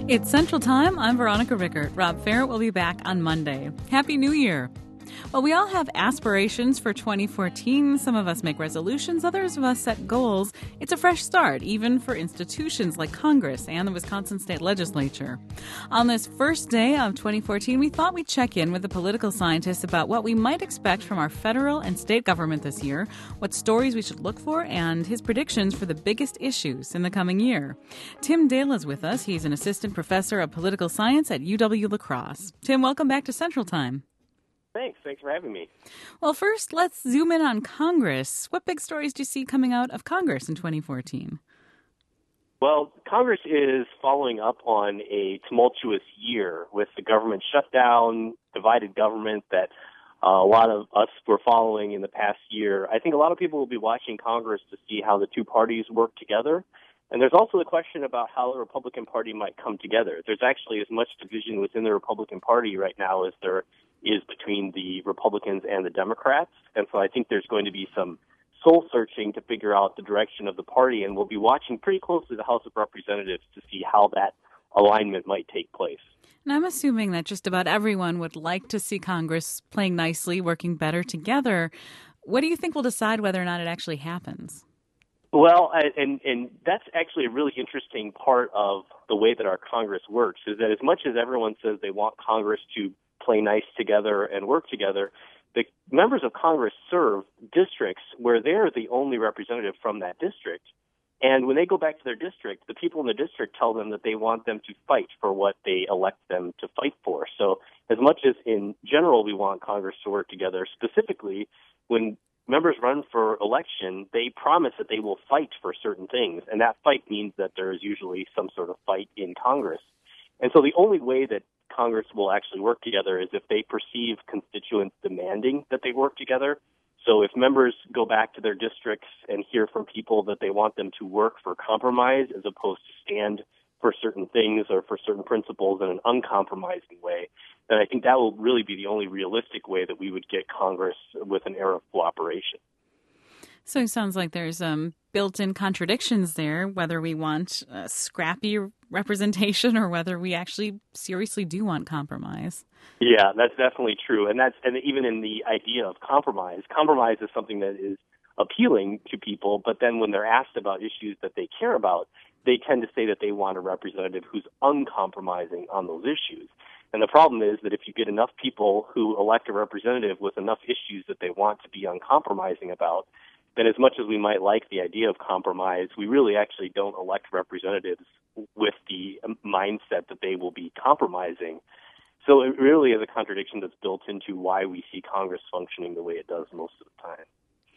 It's Central Time. I'm Veronica Rickert. Rob Ferret will be back on Monday. Happy New Year. Well, we all have aspirations for 2014. Some of us make resolutions, others of us set goals. It's a fresh start, even for institutions like Congress and the Wisconsin State Legislature. On this first day of 2014, we thought we'd check in with the political scientists about what we might expect from our federal and state government this year, what stories we should look for, and his predictions for the biggest issues in the coming year. Tim Dale is with us. He's an assistant professor of political science at UW-La Crosse. Tim, welcome back to Central Time. Thanks for having me. Well, first, let's zoom in on Congress. What big stories do you see coming out of Congress in 2014? Well, Congress is following up on a tumultuous year with the government shutdown, divided government that a lot of us were following in the past year. I think a lot of people will be watching Congress to see how the two parties work together. And there's also the question about how the Republican Party might come together. There's actually as much division within the Republican Party right now as there is between the Republicans and the Democrats. And so I think there's going to be some soul searching to figure out the direction of the party, and we'll be watching pretty closely the House of Representatives to see how that alignment might take place. And I'm assuming that just about everyone would like to see Congress playing nicely, working better together. What do you think will decide whether or not it actually happens? Well, and that's actually a really interesting part of the way that our Congress works, is that as much as everyone says they want Congress to play nice together and work together, the members of Congress serve districts where they're the only representative from that district. And when they go back to their district, the people in the district tell them that they want them to fight for what they elect them to fight for. So as much as in general we want Congress to work together, specifically when members run for election, they promise that they will fight for certain things. And that fight means that there is usually some sort of fight in Congress. And so the only way that Congress will actually work together is if they perceive constituents demanding that they work together. So if members go back to their districts and hear from people that they want them to work for compromise as opposed to stand for certain things or for certain principles in an uncompromising way, then I think that will really be the only realistic way that we would get Congress with an air of cooperation. So it sounds like there's built-in contradictions there, whether we want scrappy representation or whether we actually seriously do want compromise. Yeah, that's definitely true. And even in the idea of compromise is something that is appealing to people, but then when they're asked about issues that they care about, they tend to say that they want a representative who's uncompromising on those issues. And the problem is that if you get enough people who elect a representative with enough issues that they want to be uncompromising about, then as much as we might like the idea of compromise, we really actually don't elect representatives with the mindset that they will be compromising. So it really is a contradiction that's built into why we see Congress functioning the way it does most of the time.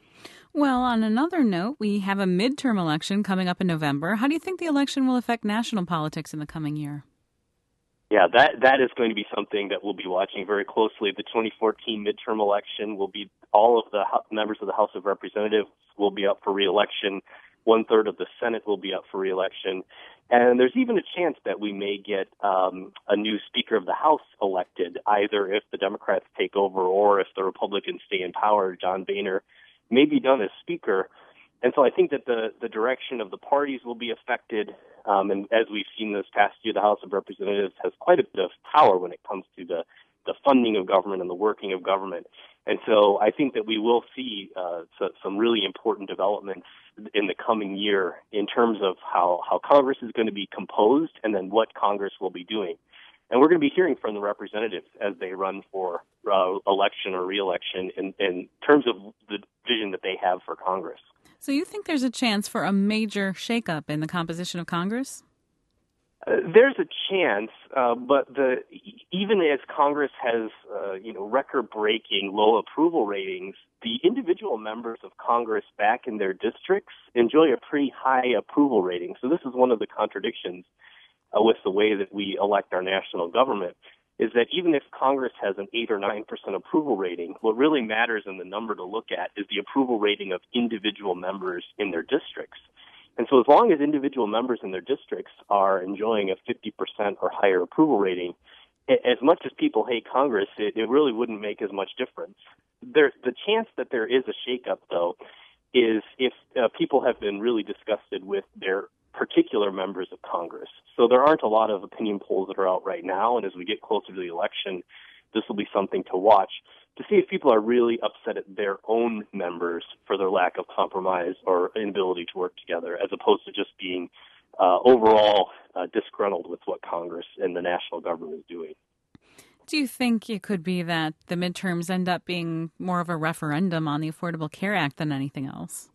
Well, on another note, we have a midterm election coming up in November. How do you think the election will affect national politics in the coming year? Yeah, that is going to be something that we'll be watching very closely. The 2014 midterm election will be all of the members of the House of Representatives will be up for re-election. 1/3 of the Senate will be up for re-election. And there's even a chance that we may get a new Speaker of the House elected, either if the Democrats take over or if the Republicans stay in power. John Boehner may be done as Speaker. And so I think that the direction of the parties will be affected. And as we've seen this past year, the House of Representatives has quite a bit of power when it comes to the funding of government and the working of government. And so I think that we will see some really important developments in the coming year in terms of how Congress is going to be composed and then what Congress will be doing. And we're going to be hearing from the representatives as they run for election or re-election in terms of the vision that they have for Congress. So you think there's a chance for a major shakeup in the composition of Congress? There's a chance, but even as Congress has record-breaking low approval ratings, the individual members of Congress back in their districts enjoy a pretty high approval rating. So this is one of the contradictions with the way that we elect our national government, is that even if Congress has an 8 or 9% approval rating, what really matters in the number to look at is the approval rating of individual members in their districts. And so as long as individual members in their districts are enjoying a 50% or higher approval rating, as much as people hate Congress, it really wouldn't make as much difference. The chance that there is a shakeup, though, is if people have been really disgusted with their particular members of Congress. So there aren't a lot of opinion polls that are out right now, and as we get closer to the election, this will be something to watch to see if people are really upset at their own members for their lack of compromise or inability to work together, as opposed to just being overall disgruntled with what Congress and the national government is doing. Do you think it could be that the midterms end up being more of a referendum on the Affordable Care Act than anything else?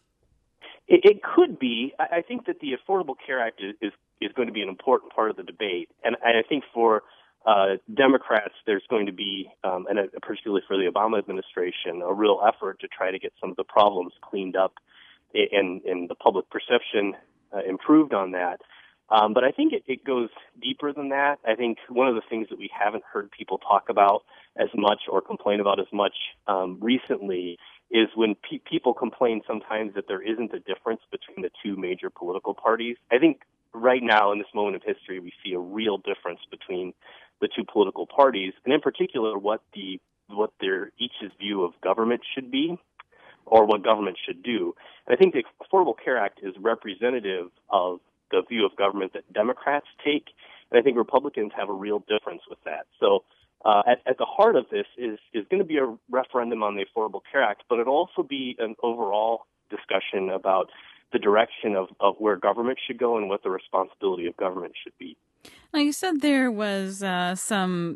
It could be. I think that the Affordable Care Act is going to be an important part of the debate. And I think for Democrats, there's going to be, and particularly for the Obama administration, a real effort to try to get some of the problems cleaned up and the public perception improved on that. But I think it goes deeper than that. I think one of the things that we haven't heard people talk about as much or complain about as much recently is when people complain sometimes that there isn't a difference between the two major political parties. I think right now in this moment of history, we see a real difference between the two political parties, and in particular what their each's view of government should be or what government should do. And I think the Affordable Care Act is representative of the view of government that Democrats take, and I think Republicans have a real difference with that. So at the heart of this is going to be a referendum on the Affordable Care Act, but it'll also be an overall discussion about the direction of where government should go and what the responsibility of government should be. Now, you said there was some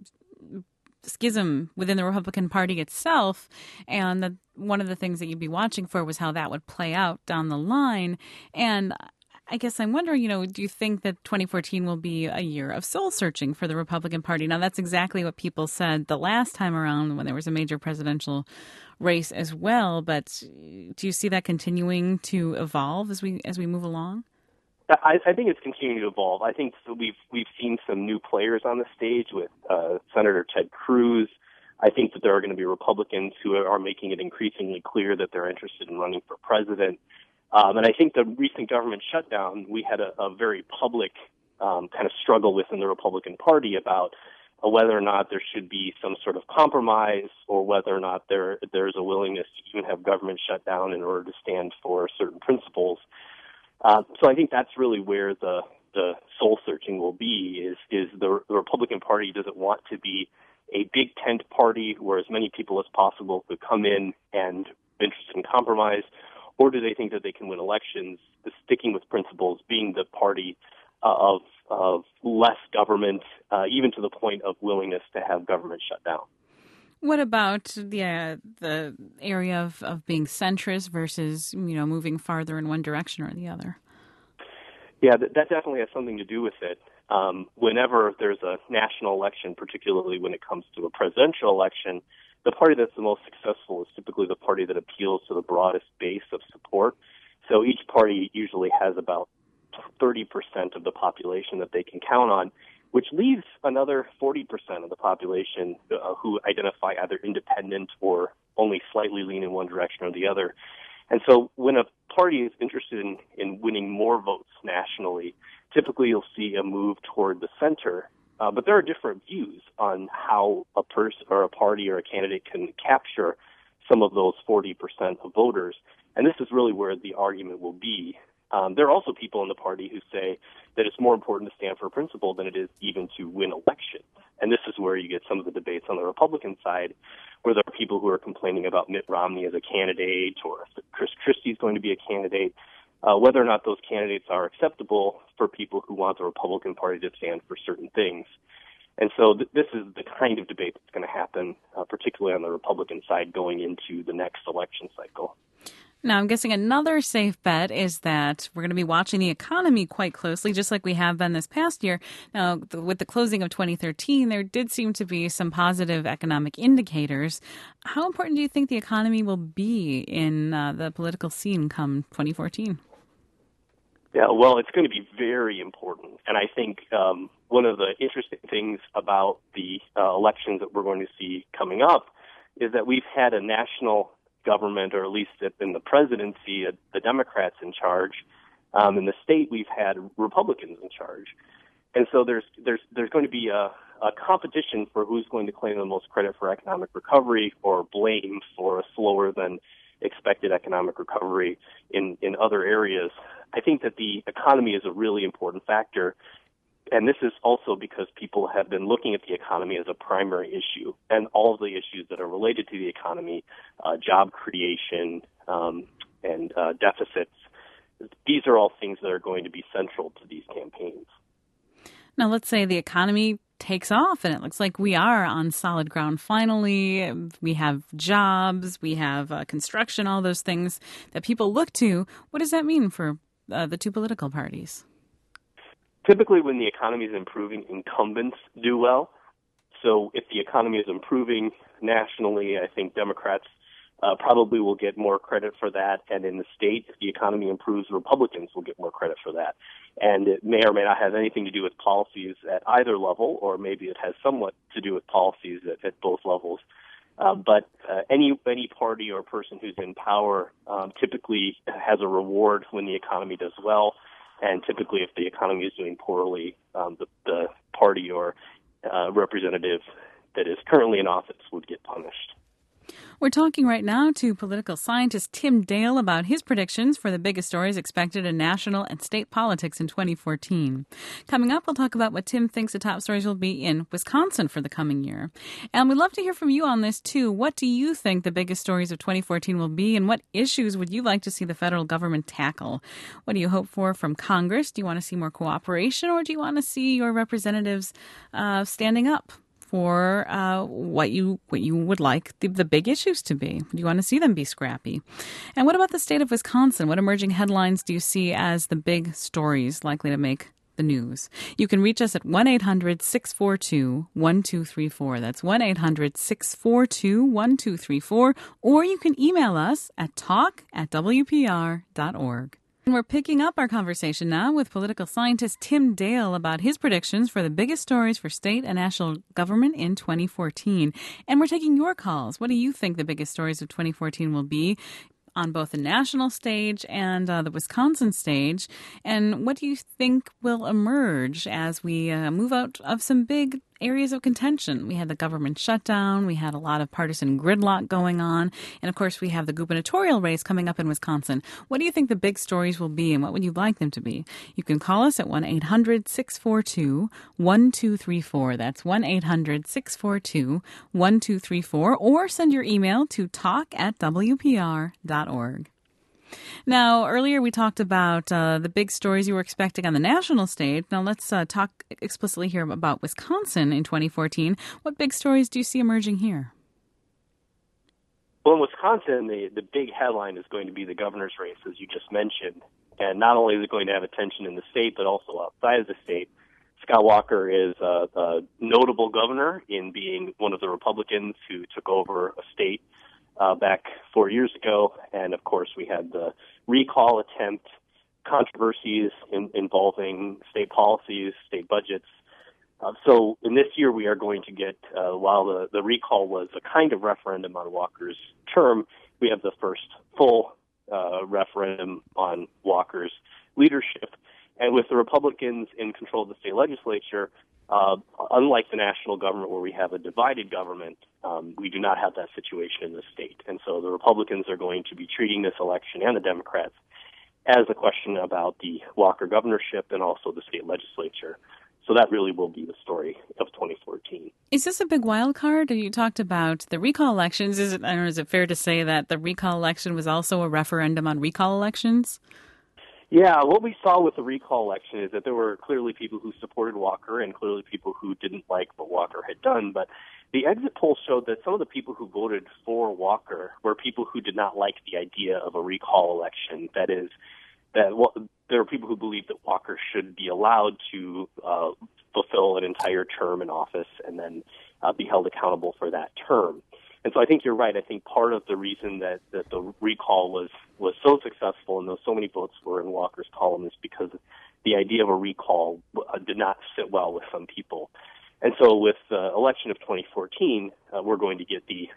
schism within the Republican Party itself, and that one of the things that you'd be watching for was how that would play out down the line. And I guess I'm wondering, do you think that 2014 will be a year of soul searching for the Republican Party? Now, that's exactly what people said the last time around when there was a major presidential race as well. But do you see that continuing to evolve as we move along? I think it's continuing to evolve. I think we've seen some new players on the stage with Senator Ted Cruz. I think that there are going to be Republicans who are making it increasingly clear that they're interested in running for president. And I think the recent government shutdown, we had a very public kind of struggle within the Republican Party about whether or not there should be some sort of compromise or whether or not there's a willingness to even have government shut down in order to stand for certain principles. So I think that's really where the soul searching will be is the Republican Party doesn't want to be a big tent party where as many people as possible could come in and be interested in compromise, or do they think that they can win elections sticking with principles, being the party of less government, even to the point of willingness to have government shut down? What about the area of being centrist versus, moving farther in one direction or the other? Yeah, that definitely has something to do with it. Whenever there's a national election, particularly when it comes to a presidential election, the party that's the most successful is typically the party that appeals to the broadest base of support. So each party usually has about 30% of the population that they can count on, which leaves another 40% of the population who identify either independent or only slightly lean in one direction or the other. And so when a party is interested in winning more votes nationally, typically you'll see a move toward the center. But there are different views on how a person or a party or a candidate can capture some of those 40% of voters. And this is really where the argument will be. There are also people in the party who say that it's more important to stand for principle than it is even to win elections. And this is where you get some of the debates on the Republican side, where there are people who are complaining about Mitt Romney as a candidate or if Chris Christie is going to be a candidate, whether or not those candidates are acceptable for people who want the Republican Party to stand for certain things. And so this is the kind of debate that's going to happen, particularly on the Republican side going into the next election cycle. Now, I'm guessing another safe bet is that we're going to be watching the economy quite closely, just like we have been this past year. Now, with the closing of 2013, there did seem to be some positive economic indicators. How important do you think the economy will be in the political scene come 2014? Yeah, well, it's going to be very important. And I think one of the interesting things about the elections that we're going to see coming up is that we've had a national government, or at least in the presidency, the Democrats in charge. In the state, we've had Republicans in charge. And so there's going to be a competition for who's going to claim the most credit for economic recovery or blame for a slower than expected economic recovery in other areas. I think that the economy is a really important factor. And this is also because people have been looking at the economy as a primary issue, and all of the issues that are related to the economy, job creation, and deficits. These are all things that are going to be central to these campaigns. Now, let's say the economy takes off and it looks like we are on solid ground finally. We have jobs, we have construction, all those things that people look to. What does that mean for the two political parties? Typically, when the economy is improving, incumbents do well. So if the economy is improving nationally, I think Democrats probably will get more credit for that. And in the state, if the economy improves, Republicans will get more credit for that. And it may or may not have anything to do with policies at either level, or maybe it has somewhat to do with policies at both levels. But any party or person who's in power typically has a reward when the economy does well. And typically, if the economy is doing poorly, the party or representative that is currently in office would get punished. We're talking right now to political scientist Tim Dale about his predictions for the biggest stories expected in national and state politics in 2014. Coming up, we'll talk about what Tim thinks the top stories will be in Wisconsin for the coming year. And we'd love to hear from you on this, too. What do you think the biggest stories of 2014 will be, and what issues would you like to see the federal government tackle? What do you hope for from Congress? Do you want to see more cooperation, or do you want to see your representatives standing up for what you would like the big issues to be? Do you want to see them be scrappy? And what about the state of Wisconsin? What emerging headlines do you see as the big stories likely to make the news? You can reach us at 1-800-642-1234. That's 1-800-642-1234. Or you can email us at talk@wpr.org. And we're picking up our conversation now with political scientist Tim Dale about his predictions for the biggest stories for state and national government in 2014. And we're taking your calls. What do you think the biggest stories of 2014 will be on both the national stage and the Wisconsin stage? And what do you think will emerge as we move out of some big areas of contention? We had the government shutdown. We had a lot of partisan gridlock going on. And, of course, we have the gubernatorial race coming up in Wisconsin. What do you think the big stories will be, and what would you like them to be? You can call us at 1-800-642-1234. That's 1-800-642-1234. Or send your email to talk@wpr.org. Now, earlier we talked about the big stories you were expecting on the national stage. Now, let's talk explicitly here about Wisconsin in 2014. What big stories do you see emerging here? Well, in Wisconsin, the big headline is going to be the governor's race, as you just mentioned. And not only is it going to have attention in the state, but also outside of the state. Scott Walker is a notable governor in being one of the Republicans who took over a state back 4 years ago. And, of course, we had the recall attempt, controversies involving state policies, state budgets. So in this year, we are going to get, while the recall was a kind of referendum on Walker's term, we have the first full referendum on Walker's leadership. And with the Republicans in control of the state legislature, unlike the national government where we have a divided government, we do not have that situation in the state. And so the Republicans are going to be treating this election, and the Democrats, as a question about the Walker governorship and also the state legislature. So that really will be the story of 2014. Is this a big wild card? You talked about the recall elections. Is it fair to say that the recall election was also a referendum on recall elections? Yeah, what we saw with the recall election is that there were clearly people who supported Walker and clearly people who didn't like what Walker had done. But the exit polls showed that some of the people who voted for Walker were people who did not like the idea of a recall election. That is, there were people who believed that Walker should be allowed to fulfill an entire term in office and then be held accountable for that term. And so I think you're right. I think part of the reason that the recall was so successful and so many votes were in Walker's column is because the idea of a recall did not sit well with some people. And so with the election of 2014, we're going to get the,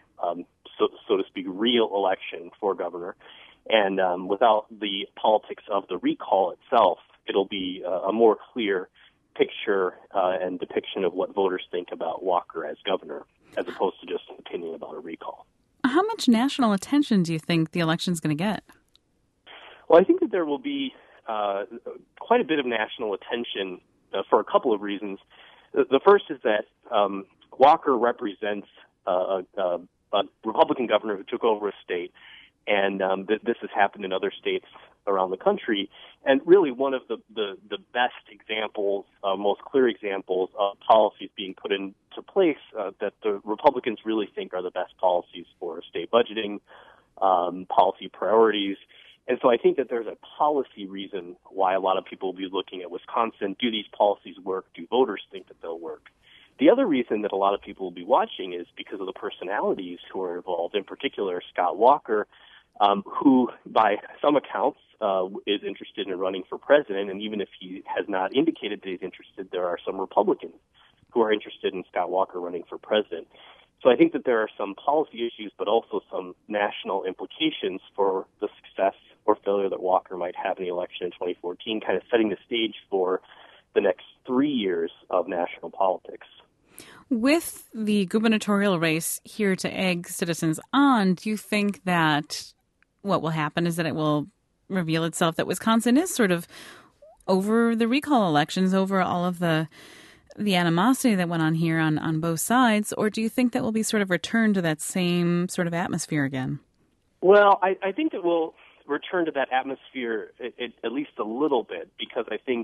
so to speak, real election for governor. And without the politics of the recall itself, it'll be a more clear picture and depiction of what voters think about Walker as governor, as opposed to just an opinion about a recall. how much national attention do you think the election's going to get? Well, I think that there will be quite a bit of national attention for a couple of reasons. The first is that Walker represents a Republican governor who took over a state, and this has happened in other states around the country. And really one of the best examples, most clear examples of policies being put into place that the Republicans really think are the best policies for state budgeting, policy priorities. And so I think that there's a policy reason why a lot of people will be looking at Wisconsin. Do these policies work? Do voters think that they'll work? The other reason that a lot of people will be watching is because of the personalities who are involved, in particular Scott Walker, who, by some accounts, is interested in running for president. And even if he has not indicated that he's interested, there are some Republicans who are interested in Scott Walker running for president. So I think that there are some policy issues, but also some national implications for the success or failure that Walker might have in the election in 2014, kind of setting the stage for the next 3 years of national politics. With the gubernatorial race here to egg citizens on, do you think that what will happen is that it will reveal itself that Wisconsin is sort of over the recall elections, over all of the animosity that went on here on both sides, or do you think that will be sort of returned to that same sort of atmosphere again? Well, I think that we'll return to that atmosphere at least a little bit, because I think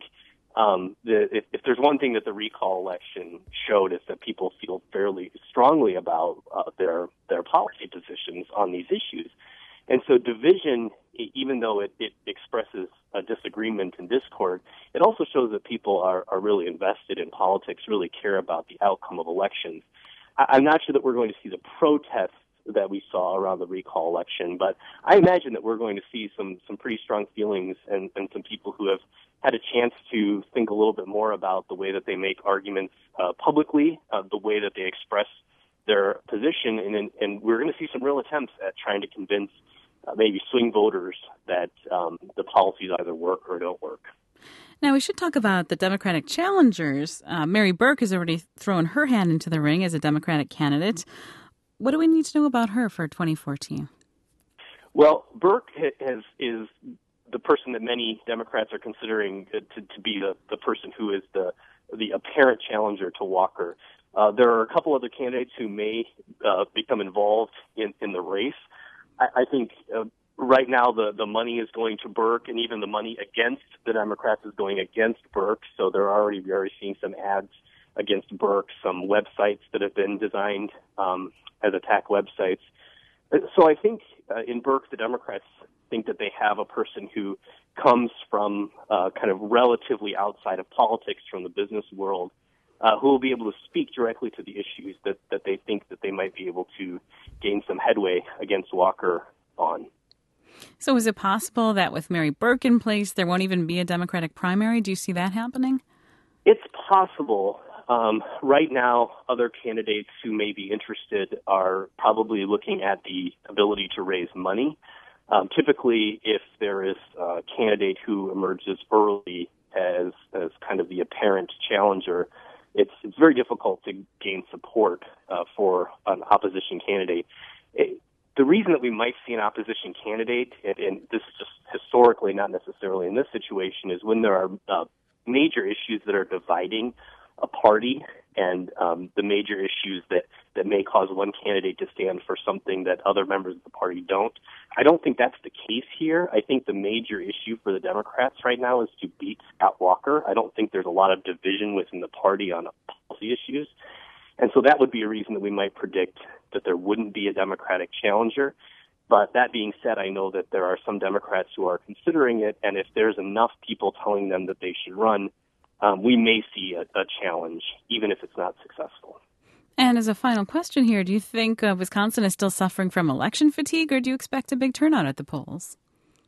if there's one thing that the recall election showed, is that people feel fairly strongly about their policy positions on these issues. And so division, even though it expresses a disagreement and discord, it also shows that people are really invested in politics, really care about the outcome of elections. I'm not sure that we're going to see the protests that we saw around the recall election, but I imagine that we're going to see some pretty strong feelings and some people who have had a chance to think a little bit more about the way that they make arguments publicly, the way that they express their position, and we're going to see some real attempts at trying to convince maybe swing voters that the policies either work or don't work. Now, we should talk about the Democratic challengers. Mary Burke has already thrown her hand into the ring as a Democratic candidate. What do we need to know about her for 2014? Well, Burke is the person that many Democrats are considering to be the person who is the apparent challenger to Walker. There are a couple other candidates who may become involved in the race. I think right now the money is going to Burke, and even the money against the Democrats is going against Burke. So we're already seeing some ads against Burke, some websites that have been designed as attack websites. So I think in Burke, the Democrats think that they have a person who comes from kind of relatively outside of politics, from the business world, who will be able to speak directly to the issues that they think that they might be able to gain some headway against Walker on. So is it possible that with Mary Burke in place, there won't even be a Democratic primary? Do you see that happening? It's possible. Right now, other candidates who may be interested are probably looking at the ability to raise money. Typically, if there is a candidate who emerges early as kind of the apparent challenger, it's very difficult to gain support for an opposition candidate. The reason that we might see an opposition candidate, and this is just historically, not necessarily in this situation, is when there are major issues that are dividing a party, and the major issues that may cause one candidate to stand for something that other members of the party don't. I don't think that's the case here. I think the major issue for the Democrats right now is to beat Scott Walker. I don't think there's a lot of division within the party on policy issues. And so that would be a reason that we might predict that there wouldn't be a Democratic challenger. But that being said, I know that there are some Democrats who are considering it, and if there's enough people telling them that they should run, we may see a challenge, even if it's not successful. And as a final question here, do you think Wisconsin is still suffering from election fatigue, or do you expect a big turnout at the polls?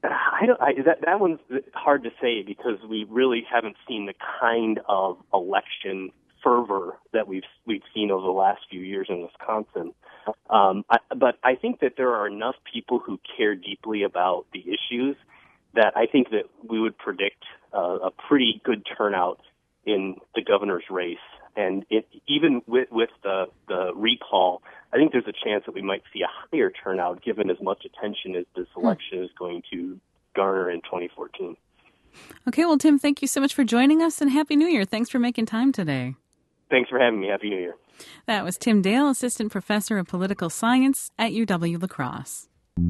That one's hard to say, because we really haven't seen the kind of election fervor that we've seen over the last few years in Wisconsin. But I think that there are enough people who care deeply about the issues that I think that we would predict a pretty good turnout in the governor's race. And even with the recall, I think there's a chance that we might see a higher turnout given as much attention as this election is going to garner in 2014. Okay, well, Tim, thank you so much for joining us, and Happy New Year. Thanks for making time today. Thanks for having me. Happy New Year. That was Tim Dale, Assistant Professor of Political Science at UW-La Crosse.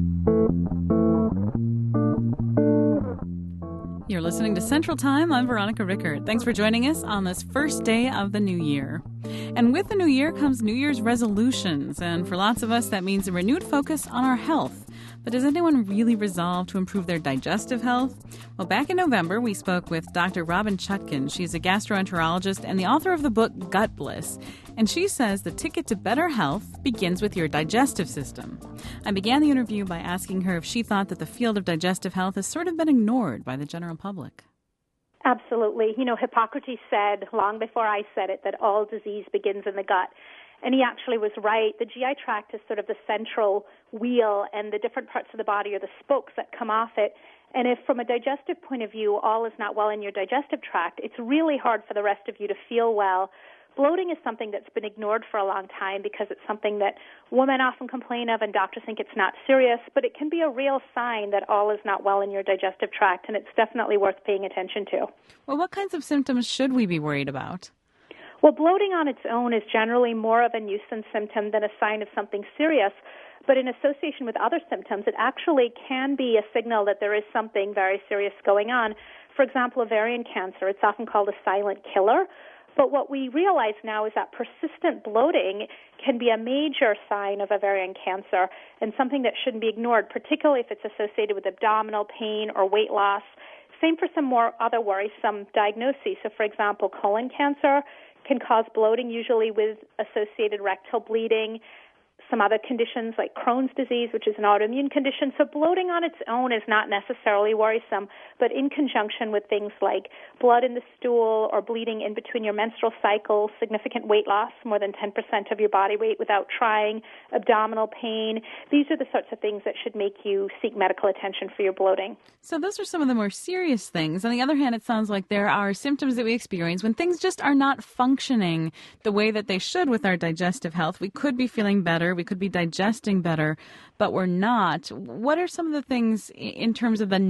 You're listening to Central Time. I'm Veronica Rickert. Thanks for joining us on this first day of the new year. And with the new year comes New Year's resolutions. And for lots of us, that means a renewed focus on our health. But does anyone really resolve to improve their digestive health? Well, back in November, we spoke with Dr. Robin Chutkan. She's a gastroenterologist and the author of the book Gut Bliss. And she says the ticket to better health begins with your digestive system. I began the interview by asking her if she thought that the field of digestive health has sort of been ignored by the general public. Absolutely. Hippocrates said, long before I said it, that all disease begins in the gut. And he actually was right. The GI tract is sort of the central wheel, and the different parts of the body are the spokes that come off it. And if from a digestive point of view, all is not well in your digestive tract, it's really hard for the rest of you to feel well. Bloating is something that's been ignored for a long time because it's something that women often complain of and doctors think it's not serious, but it can be a real sign that all is not well in your digestive tract, and it's definitely worth paying attention to. Well, what kinds of symptoms should we be worried about? Well, bloating on its own is generally more of a nuisance symptom than a sign of something serious, but in association with other symptoms, it actually can be a signal that there is something very serious going on. For example, ovarian cancer, it's often called a silent killer. But what we realize now is that persistent bloating can be a major sign of ovarian cancer and something that shouldn't be ignored, particularly if it's associated with abdominal pain or weight loss. Same for some more other worrisome diagnoses. So, for example, colon cancer can cause bloating, usually with associated rectal bleeding. Some other conditions like Crohn's disease, which is an autoimmune condition. So bloating on its own is not necessarily worrisome, but in conjunction with things like blood in the stool or bleeding in between your menstrual cycles, significant weight loss, more than 10% of your body weight without trying, abdominal pain, these are the sorts of things that should make you seek medical attention for your bloating. So those are some of the more serious things. On the other hand, it sounds like there are symptoms that we experience when things just are not functioning the way that they should with our digestive health. We could be feeling better. We could be digesting better, but we're not. What are some of the things in terms of the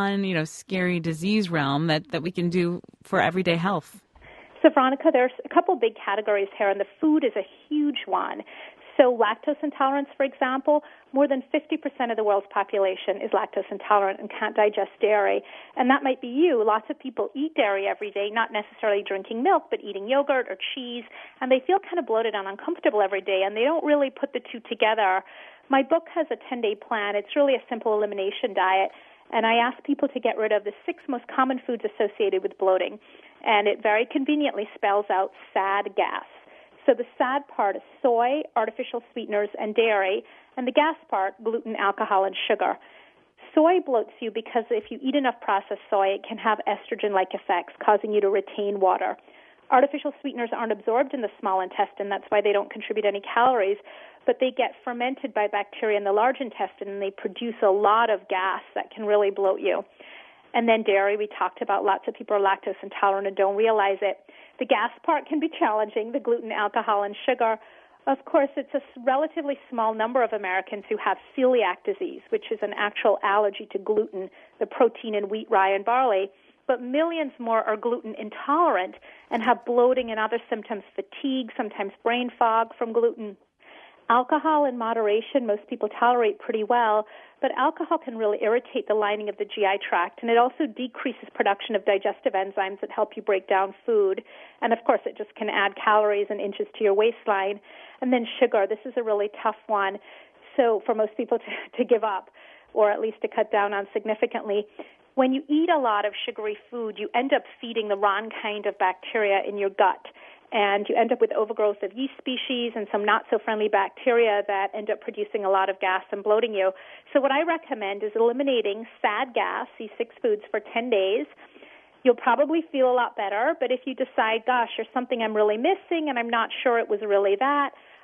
scary disease realm that we can do for everyday health? So, Veronica, there's a couple big categories here, and the food is a huge one. So lactose intolerance, for example, more than 50% of the world's population is lactose intolerant and can't digest dairy. And that might be you. Lots of people eat dairy every day, not necessarily drinking milk, but eating yogurt or cheese, and they feel kind of bloated and uncomfortable every day, and they don't really put the two together. My book has a 10-day plan. It's really a simple elimination diet, and I ask people to get rid of the 6 most common foods associated with bloating, and it very conveniently spells out SAD gas. So the SAD part is soy, artificial sweeteners, and dairy, and the gas part, gluten, alcohol, and sugar. Soy bloats you because if you eat enough processed soy, it can have estrogen-like effects, causing you to retain water. Artificial sweeteners aren't absorbed in the small intestine. That's why they don't contribute any calories, but they get fermented by bacteria in the large intestine, and they produce a lot of gas that can really bloat you. And then dairy, we talked about. Lots of people are lactose intolerant and don't realize it. The gas part can be challenging, the gluten, alcohol, and sugar. Of course, it's a relatively small number of Americans who have celiac disease, which is an actual allergy to gluten, the protein in wheat, rye, and barley. But millions more are gluten intolerant and have bloating and other symptoms, fatigue, sometimes brain fog from gluten. Alcohol in moderation, most people tolerate pretty well, but alcohol can really irritate the lining of the GI tract, and it also decreases production of digestive enzymes that help you break down food. And, of course, it just can add calories and inches to your waistline. And then sugar, this is a really tough one, so for most people to give up, or at least to cut down on significantly. When you eat a lot of sugary food, you end up feeding the wrong kind of bacteria in your gut. And you end up with overgrowth of yeast species and some not-so-friendly bacteria that end up producing a lot of gas and bloating you. So what I recommend is eliminating SAD gas, these 6 foods, for 10 days. You'll probably feel a lot better, but if you decide, gosh, there's something I'm really missing and I'm not sure it was really that,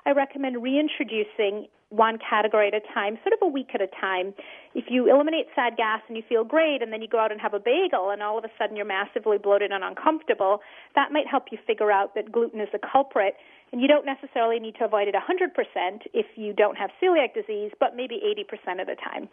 I recommend reintroducing one category at a time, sort of a week at a time. If you eliminate sad gas and you feel great, and then you go out and have a bagel, and all of a sudden you're massively bloated and uncomfortable, that might help you figure out that gluten is the culprit. And you don't necessarily need to avoid it 100% if you don't have celiac disease, but maybe 80% of the time.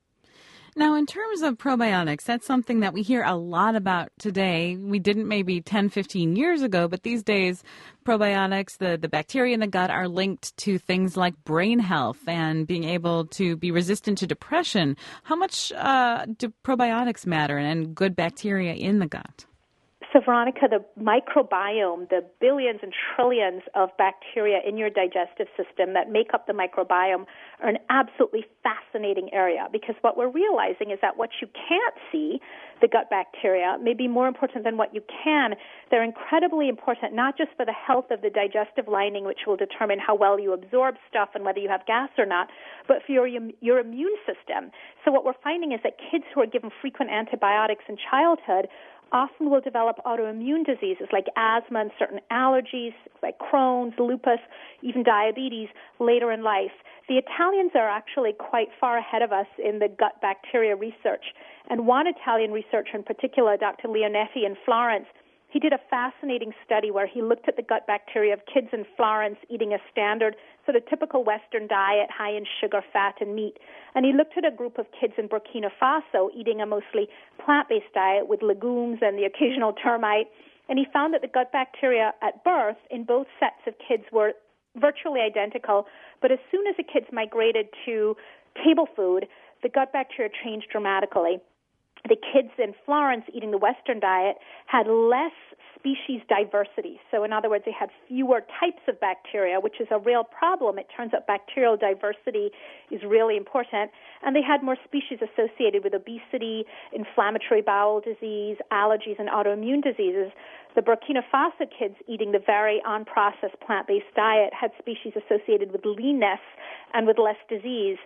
Now, in terms of probiotics, that's something that we hear a lot about today. We didn't maybe 10, 15 years ago, but these days, probiotics, the bacteria in the gut are linked to things like brain health and being able to be resistant to depression. How much do probiotics matter and good bacteria in the gut? So, Veronica, the microbiome, the billions and trillions of bacteria in your digestive system that make up the microbiome are an absolutely fascinating area, because what we're realizing is that what you can't see, the gut bacteria, may be more important than what you can. They're incredibly important, not just for the health of the digestive lining, which will determine how well you absorb stuff and whether you have gas or not, but for your immune system. So what we're finding is that kids who are given frequent antibiotics in childhood often will develop autoimmune diseases like asthma and certain allergies like Crohn's, lupus, even diabetes later in life. The Italians are actually quite far ahead of us in the gut bacteria research. And one Italian researcher in particular, Dr. Leonetti in Florence, he did a fascinating study where he looked at the gut bacteria of kids in Florence eating a standard, sort of typical Western diet, high in sugar, fat, and meat. And he looked at a group of kids in Burkina Faso eating a mostly plant-based diet with legumes and the occasional termite. And he found that the gut bacteria at birth in both sets of kids were virtually identical. But as soon as the kids migrated to table food, the gut bacteria changed dramatically. The kids in Florence eating the Western diet had less species diversity. So in other words, they had fewer types of bacteria, which is a real problem. It turns out bacterial diversity is really important. And they had more species associated with obesity, inflammatory bowel disease, allergies, and autoimmune diseases. The Burkina Faso kids eating the very unprocessed plant-based diet had species associated with leanness and with less disease.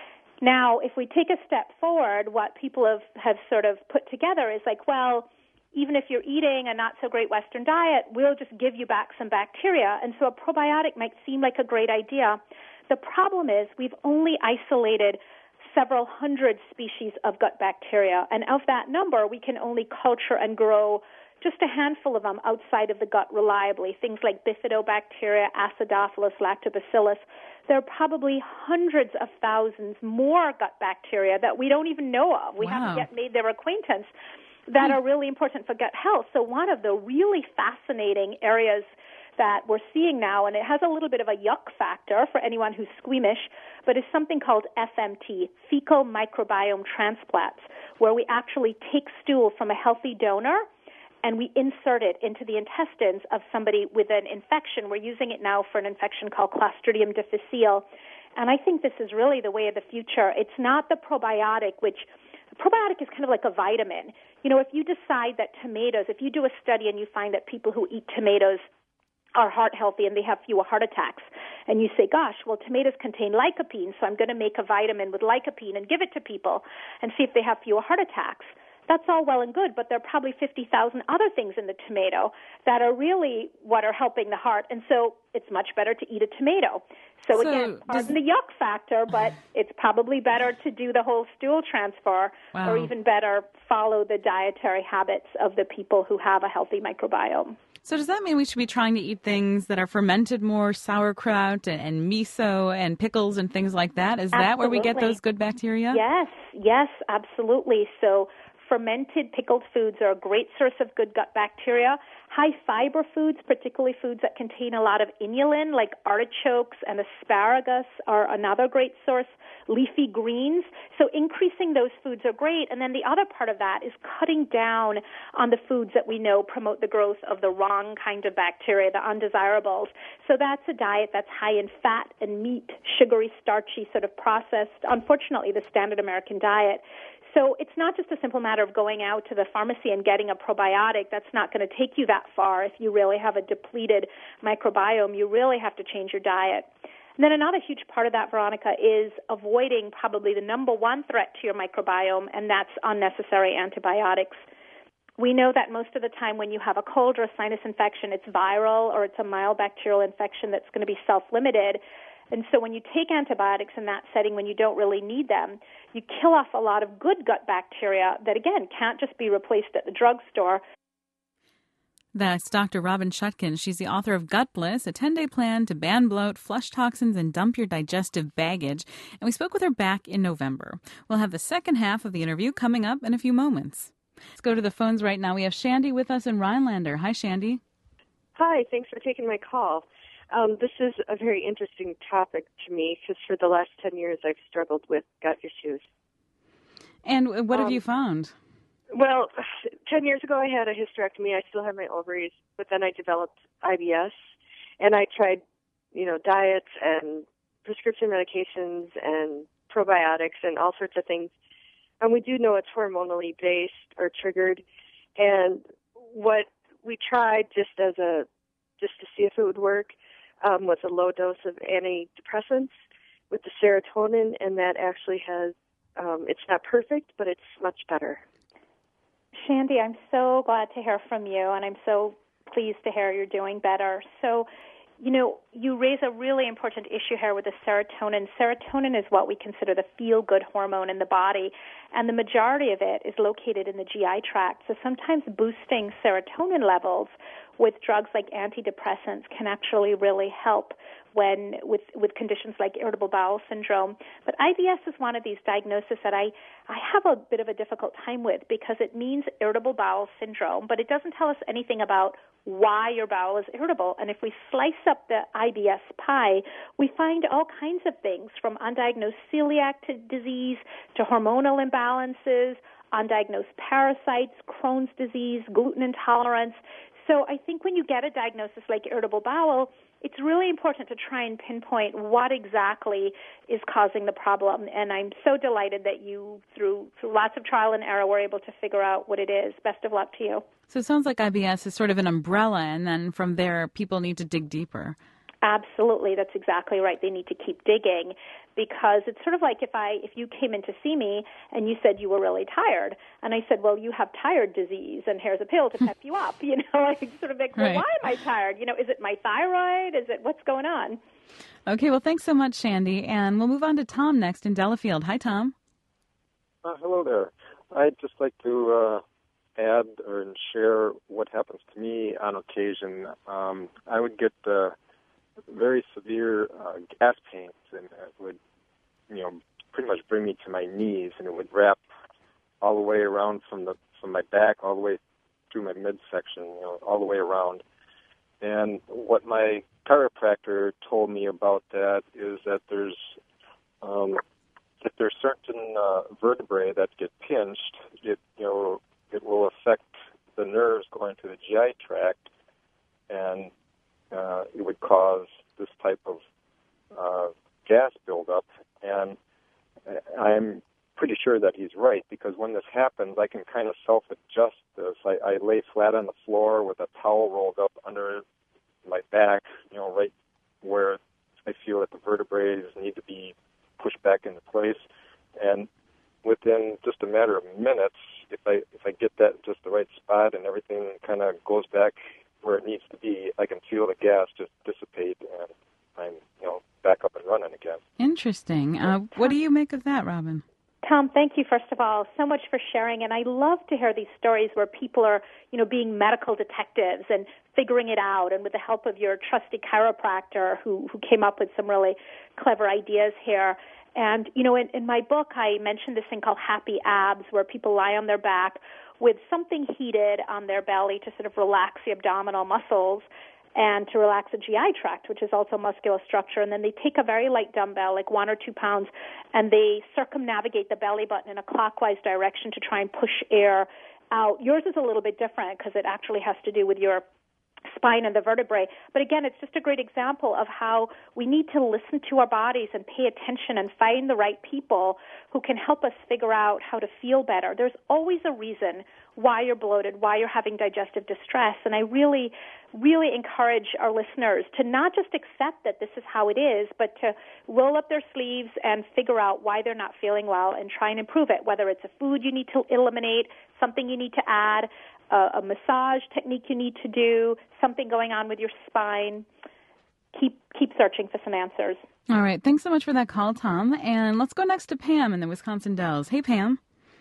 Now, if we take a step forward, what people have sort of put together is like, well, even if you're eating a not-so-great Western diet, we'll just give you back some bacteria. And so a probiotic might seem like a great idea. The problem is we've only isolated several hundred species of gut bacteria. And of that number, we can only culture and grow just a handful of them outside of the gut reliably, things like bifidobacteria, acidophilus, lactobacillus. There are probably hundreds of thousands more gut bacteria that we don't even know of. We haven't yet made their acquaintance that are really important for gut health. So one of the really fascinating areas that we're seeing now, and it has a little bit of a yuck factor for anyone who's squeamish, but is something called FMT, fecal microbiome transplants, where we actually take stool from a healthy donor and we insert it into the intestines of somebody with an infection. We're using it now for an infection called Clostridium difficile. And I think this is really the way of the future. It's not the probiotic, which a probiotic is kind of like a vitamin. You know, if you decide that tomatoes, if you do a study and you find that people who eat tomatoes are heart healthy and they have fewer heart attacks, and you say, gosh, well, tomatoes contain lycopene, so I'm going to make a vitamin with lycopene and give it to people and see if they have fewer heart attacks. That's all well and good, but there are probably 50,000 other things in the tomato that are really what are helping the heart, and so it's much better to eat a tomato. So again, pardon the yuck factor, but it's probably better to do the whole stool transfer, or even better, follow the dietary habits of the people who have a healthy microbiome. So does that mean we should be trying to eat things that are fermented more, sauerkraut and miso and pickles and things like that? Is that where we get those good bacteria? Yes, absolutely. So fermented pickled foods are a great source of good gut bacteria. High fiber foods, particularly foods that contain a lot of inulin, like artichokes and asparagus, are another great source. Leafy greens. So increasing those foods are great. And then the other part of that is cutting down on the foods that we know promote the growth of the wrong kind of bacteria, the undesirables. So that's a diet that's high in fat and meat, sugary, starchy, sort of processed, unfortunately, the standard American diet. So it's not just a simple matter of going out to the pharmacy and getting a probiotic. That's not going to take you that far if you really have a depleted microbiome. You really have to change your diet. And then another huge part of that, Veronica, is avoiding probably the number one threat to your microbiome, and that's unnecessary antibiotics. We know that most of the time when you have a cold or a sinus infection, it's viral or it's a mild bacterial infection that's going to be self-limited. And so when you take antibiotics in that setting when you don't really need them, you kill off a lot of good gut bacteria that, again, can't just be replaced at the drugstore. That's Dr. Robin Shutkin. She's the author of Gut Bliss, a 10-day plan to ban bloat, flush toxins, and dump your digestive baggage. And we spoke with her back in November. We'll have the second half of the interview coming up in a few moments. Let's go to the phones right now. We have Shandy with us in Rhinelander. Hi, Shandy. Hi, thanks for taking my call. This is a very interesting topic to me because for the last 10 years I've struggled with gut issues. And what have you found? Well, 10 years ago I had a hysterectomy. I still have my ovaries, but then I developed IBS, and I tried, diets and prescription medications and probiotics and all sorts of things. And we do know it's hormonally based or triggered. And what we tried just to see if it would work was a low dose of antidepressants with the serotonin, and that actually has, it's not perfect, but it's much better. Shandy, I'm so glad to hear from you, and I'm so pleased to hear you're doing better. So, you raise a really important issue here with the serotonin. Serotonin is what we consider the feel-good hormone in the body, and the majority of it is located in the GI tract. So sometimes boosting serotonin levels with drugs like antidepressants can actually really help with conditions like irritable bowel syndrome. But IBS is one of these diagnoses that I have a bit of a difficult time with because it means irritable bowel syndrome, but it doesn't tell us anything about why your bowel is irritable. And if we slice up the IBS pie, we find all kinds of things from undiagnosed celiac disease to hormonal imbalances, undiagnosed parasites, Crohn's disease, gluten intolerance. So I think when you get a diagnosis like irritable bowel, it's really important to try and pinpoint what exactly is causing the problem. And I'm so delighted that you, through lots of trial and error, were able to figure out what it is. Best of luck to you. So it sounds like IBS is sort of an umbrella, and then from there, people need to dig deeper. Absolutely, that's exactly right. They need to keep digging because it's sort of like if you came in to see me and you said you were really tired, and I said, well, you have tired disease, and here's a pill to pep you up. I sort of like, well, right. Why am I tired? Is it my thyroid? Is it what's going on? Okay, well, thanks so much, Shandy, and we'll move on to Tom next in Delafield. Hi, Tom. Hello there. I'd just like to add or share what happens to me on occasion. I would get very severe gas pains, and it would, pretty much bring me to my knees, and it would wrap all the way around from my back all the way through my midsection, all the way around. And what my chiropractor told me about that is that there's certain vertebrae that get pinched, it will affect the nerves going to the GI tract, and it would cause this type of gas buildup. And I'm pretty sure that he's right, because when this happens, I can kind of self-adjust this. I lay flat on the floor with a towel rolled up under my back, right where I feel that the vertebrae need to be pushed back into place. And within just a matter of minutes, if I get that just the right spot and everything kind of goes back where it needs to be, I can feel the gas just dissipate, and I'm back up and running again. Interesting. What do you make of that, Robin? Tom, thank you, first of all, so much for sharing. And I love to hear these stories where people are, being medical detectives and figuring it out, and with the help of your trusty chiropractor who came up with some really clever ideas here. And, in my book, I mentioned this thing called happy abs, where people lie on their back with something heated on their belly to sort of relax the abdominal muscles and to relax the GI tract, which is also muscular structure. And then they take a very light dumbbell, like 1 or 2 pounds, and they circumnavigate the belly button in a clockwise direction to try and push air out. Yours is a little bit different because it actually has to do with your spine and the vertebrae. But again, it's just a great example of how we need to listen to our bodies and pay attention and find the right people who can help us figure out how to feel better. There's always a reason why you're bloated, why you're having digestive distress. And I really, really encourage our listeners to not just accept that this is how it is, but to roll up their sleeves and figure out why they're not feeling well and try and improve it, whether it's a food you need to eliminate, something you need to add, a massage technique you need to do, something going on with your spine. Keep searching for some answers. All right. Thanks so much for that call, Tom. And let's go next to Pam in the Wisconsin Dells. Hey, Pam.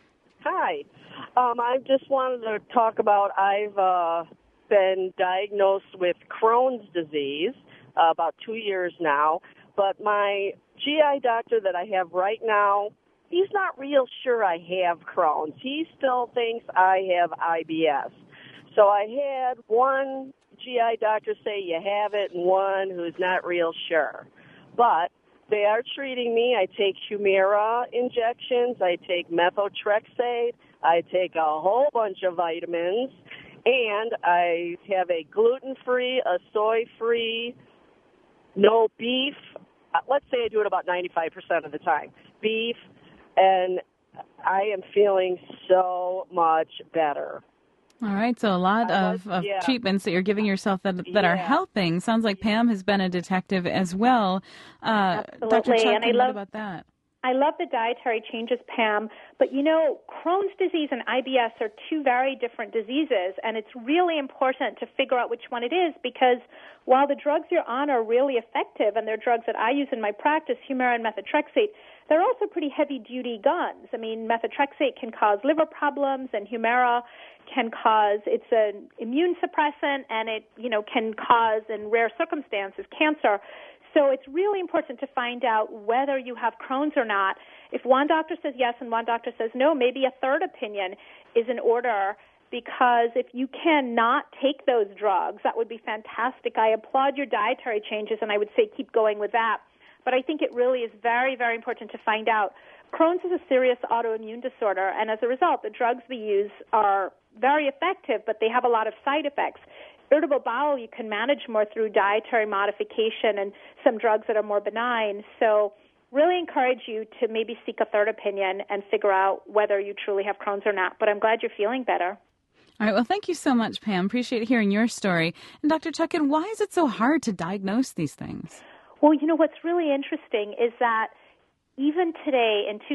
Hi. I just wanted to talk about I've been diagnosed with Crohn's disease about 2 years now, but my GI doctor that I have right now, he's not real sure I have Crohn's. He still thinks I have IBS. So I had one GI doctor say you have it and one who's not real sure. But they are treating me. I take Humira injections. I take methotrexate. I take a whole bunch of vitamins. And I have a gluten-free, a soy-free, no beef. Let's say I do it about 95% of the time. Beef. And I am feeling so much better. All right, so a lot of treatments that you're giving yourself that are helping. Sounds like Pam has been a detective as well. Absolutely. Dr. Chuck, and what about that? I love the dietary changes, Pam, but Crohn's disease and IBS are two very different diseases, and it's really important to figure out which one it is, because while the drugs you're on are really effective, and they're drugs that I use in my practice, Humira and methotrexate, they're also pretty heavy-duty guns. I mean, methotrexate can cause liver problems, and Humira can cause, it's an immune suppressant, and it, can cause, in rare circumstances, cancer. So it's really important to find out whether you have Crohn's or not. If one doctor says yes and one doctor says no, maybe a third opinion is in order, because if you cannot take those drugs, that would be fantastic. I applaud your dietary changes, and I would say keep going with that. But I think it really is very, very important to find out. Crohn's is a serious autoimmune disorder, and as a result, the drugs we use are very effective, but they have a lot of side effects. Irritable bowel you can manage more through dietary modification and some drugs that are more benign. So really encourage you to maybe seek a third opinion and figure out whether you truly have Crohn's or not. But I'm glad you're feeling better. All right. Well, thank you so much, Pam. Appreciate hearing your story. And Dr. Chuckin, why is it so hard to diagnose these things? Well, what's really interesting is that even today in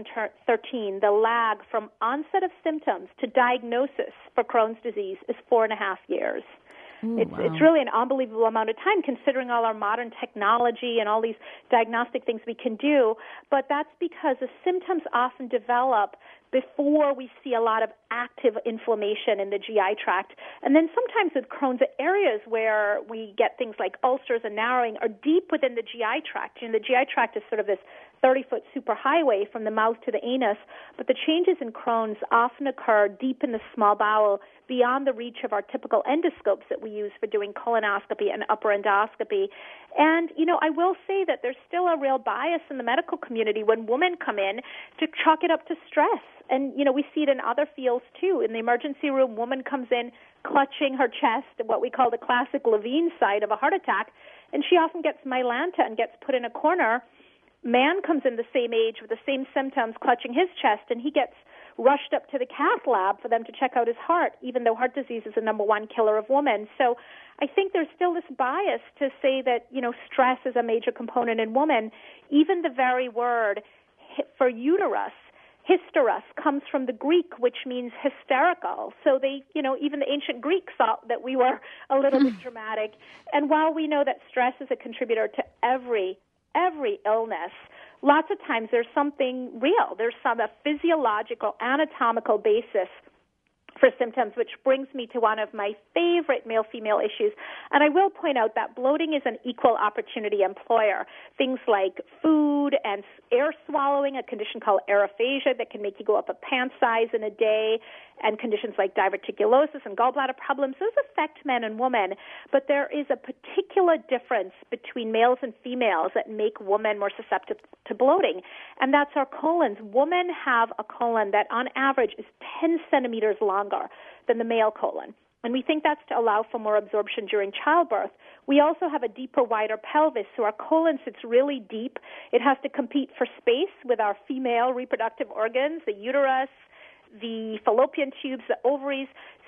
2013, the lag from onset of symptoms to diagnosis for Crohn's disease is 4.5 years. Ooh, it's really an unbelievable amount of time, considering all our modern technology and all these diagnostic things we can do. But that's because the symptoms often develop before we see a lot of active inflammation in the GI tract. And then sometimes with Crohn's, areas where we get things like ulcers and narrowing are deep within the GI tract. The GI tract is sort of this 30-foot superhighway from the mouth to the anus, but the changes in Crohn's often occur deep in the small bowel, beyond the reach of our typical endoscopes that we use for doing colonoscopy and upper endoscopy. And, I will say that there's still a real bias in the medical community when women come in to chalk it up to stress. And, we see it in other fields, too. In the emergency room, woman comes in clutching her chest, what we call the classic Levine side of a heart attack, and she often gets Mylanta and gets put in a corner. Man comes in the same age with the same symptoms, clutching his chest, and he gets rushed up to the cath lab for them to check out his heart, even though heart disease is the number one killer of women. So I think there's still this bias to say that, stress is a major component in women. Even the very word for uterus, hysteros, comes from the Greek, which means hysterical. So they, even the ancient Greeks thought that we were a little bit dramatic. And while we know that stress is a contributor to every illness, lots of times there's something real. There's a physiological, anatomical basis for symptoms, which brings me to one of my favorite male-female issues. And I will point out that bloating is an equal opportunity employer. Things like food and air swallowing, a condition called aerophagia that can make you go up a pant size in a day, and conditions like diverticulosis and gallbladder problems, those affect men and women. But there is a particular difference between males and females that make women more susceptible to bloating, and that's our colons. Women have a colon that on average is 10 centimeters longer than the male colon. And we think that's to allow for more absorption during childbirth. We also have a deeper, wider pelvis, so our colon sits really deep. It has to compete for space with our female reproductive organs, the uterus, the fallopian tubes, the ovaries.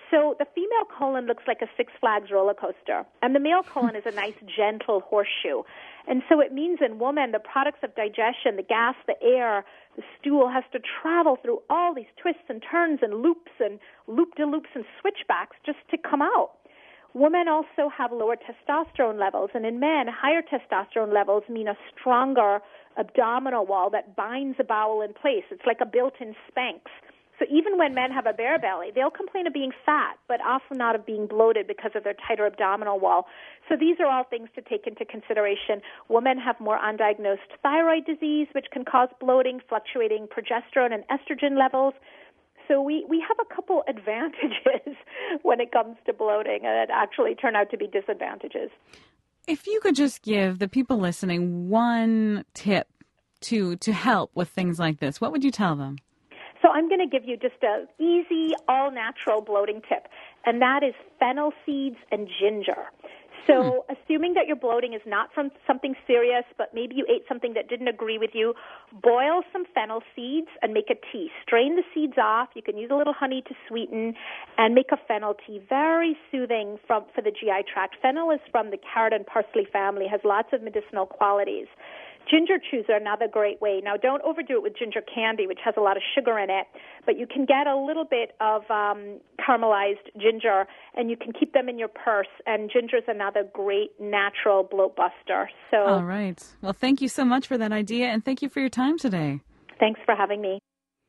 So the female colon looks like a Six Flags roller coaster, and the male colon is a nice, gentle horseshoe. And so it means in women, the products of digestion, the gas, the air, the stool has to travel through all these twists and turns and loops and loop-de-loops and switchbacks just to come out. Women also have lower testosterone levels, and in men, higher testosterone levels mean a stronger abdominal wall that binds the bowel in place. It's like a built-in Spanx. So even when men have a bare belly, they'll complain of being fat, but often not of being bloated because of their tighter abdominal wall. So these are all things to take into consideration. Women have more undiagnosed thyroid disease, which can cause bloating, fluctuating progesterone and estrogen levels. So we have a couple advantages when it comes to bloating that actually turn out to be disadvantages. If you could just give the people listening one tip to help with things like this, what would you tell them? So I'm going to give you just an easy, all-natural bloating tip, and that is fennel seeds and ginger. So assuming that your bloating is not from something serious, but maybe you ate something that didn't agree with you, boil some fennel seeds and make a tea. Strain the seeds off. You can use a little honey to sweeten and make a fennel tea. Very soothing for the GI tract. Fennel is from the carrot and parsley family, has lots of medicinal qualities. Ginger chews are another great way. Now, don't overdo it with ginger candy, which has a lot of sugar in it, but you can get a little bit of caramelized ginger, and you can keep them in your purse, and ginger is another great natural bloat buster. So, all right. Well, thank you so much for that idea, and thank you for your time today. Thanks for having me.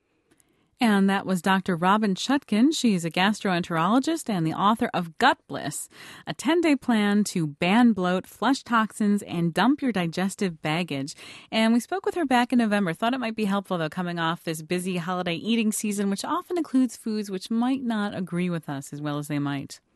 And that was Dr. Robin Chutkan. She's a gastroenterologist and the author of Gut Bliss, a 10-day plan to ban bloat, flush toxins, and dump your digestive baggage. And we spoke with her back in November. Thought it might be helpful, though, coming off this busy holiday eating season, which often includes foods which might not agree with us as well as they might.